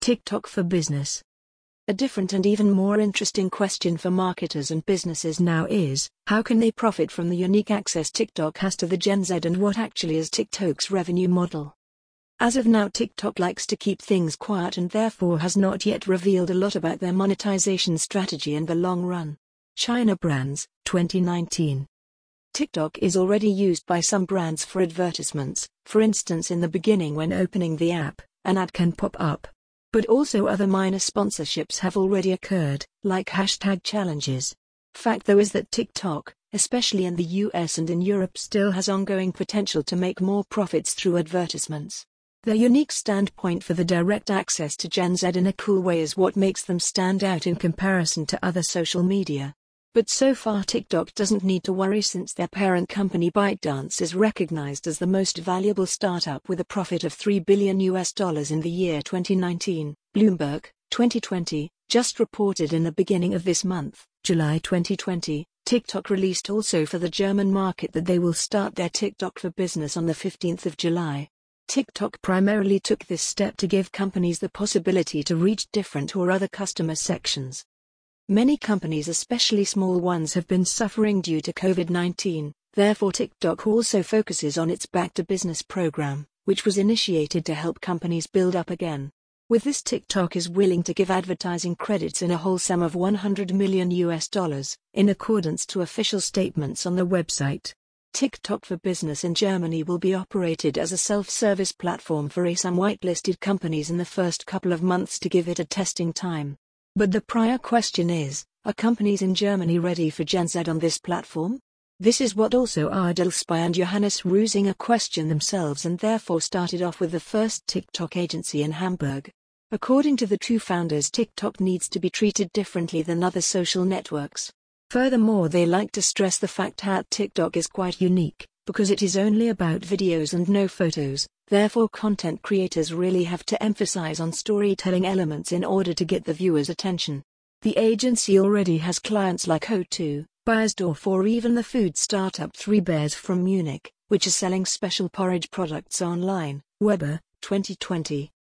TikTok for Business. A different and even more interesting question for marketers and businesses now is, how can they profit from the unique access TikTok has to the Gen Z, and what actually is TikTok's revenue model? As of now, TikTok likes to keep things quiet and therefore has not yet revealed a lot about their monetization strategy in the long run. China Brands, 2019. TikTok is already used by some brands for advertisements, for instance in the beginning when opening the app, an ad can pop up. But also other minor sponsorships have already occurred, like hashtag challenges. Fact though is that TikTok, especially in the US and in Europe, still has ongoing potential to make more profits through advertisements. Their unique standpoint for the direct access to Gen Z in a cool way is what makes them stand out in comparison to other social media. But so far TikTok doesn't need to worry, since their parent company ByteDance is recognized as the most valuable startup with a profit of $3 billion in the year 2019. Bloomberg, 2020, just reported in the beginning of this month, July 2020, TikTok released also for the German market that they will start their TikTok for Business on the 15th of July. TikTok primarily took this step to give companies the possibility to reach different or other customer sections. Many companies, especially small ones, have been suffering due to COVID-19, therefore TikTok also focuses on its Back to Business program, which was initiated to help companies build up again. With this, TikTok is willing to give advertising credits in a whole sum of $100 million, in accordance to official statements on the website. TikTok for Business in Germany will be operated as a self-service platform for some whitelisted companies in the first couple of months to give it a testing time. But the prior question is, are companies in Germany ready for Gen Z on this platform? This is what also Adel Spy and Johannes Rusinger question themselves, and therefore started off with the first TikTok agency in Hamburg. According to the two founders, TikTok needs to be treated differently than other social networks. Furthermore, they like to stress the fact that TikTok is quite unique, because it is only about videos and no photos. Therefore content creators really have to emphasize on storytelling elements in order to get the viewer's attention. The agency already has clients like O2, Beiersdorf, or even the food startup Three Bears from Munich, which is selling special porridge products online. Weber, 2020.